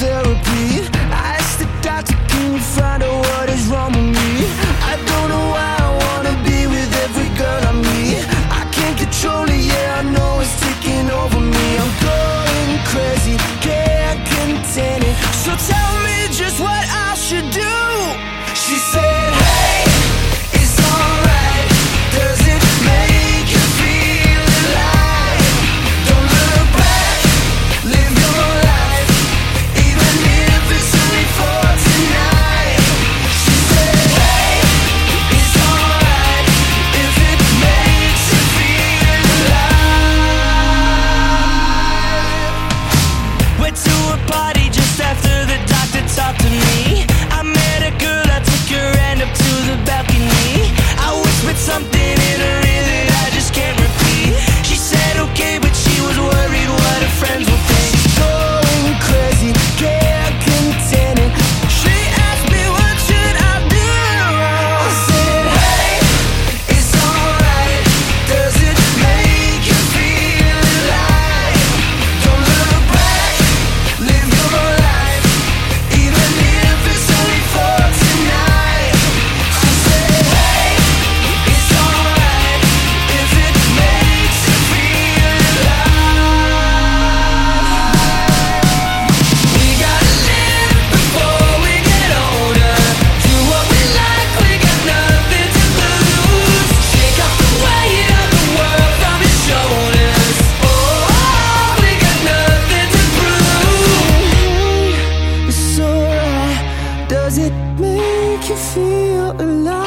therapy. I asked the doctor, can you find out what is wrong with me? I don't know why I wanna be with every girl I meet. I can't control it, yeah, I know it's taking over me. I'm going crazy, can't contain it. So tell me just what I should do. She said, hey, it's alright. Does it make you feel alive? Don't look back, live your life, even if it's only for tonight. She said, hey, it's alright if it makes you feel alive. Went to a party just after the doctor talked to me. I met a girl, I took her hand up to the balcony. I whispered something in her ear that I just can't repeat. She said okay, but she was worried what her friends would think. She's going crazy, can't contain it. She asked me what should I do. I said, hey, it's alright. Does it make you feel alive? Don't look back, live your life, even if it's only for tonight. She said, hey, it's alright if it makes you feel alive. We gotta live before we get older. Do what we like, we got nothing to lose. Shake off the weight of the world from your shoulders. Oh, we got nothing to prove. It's alright. Does it make you feel alive?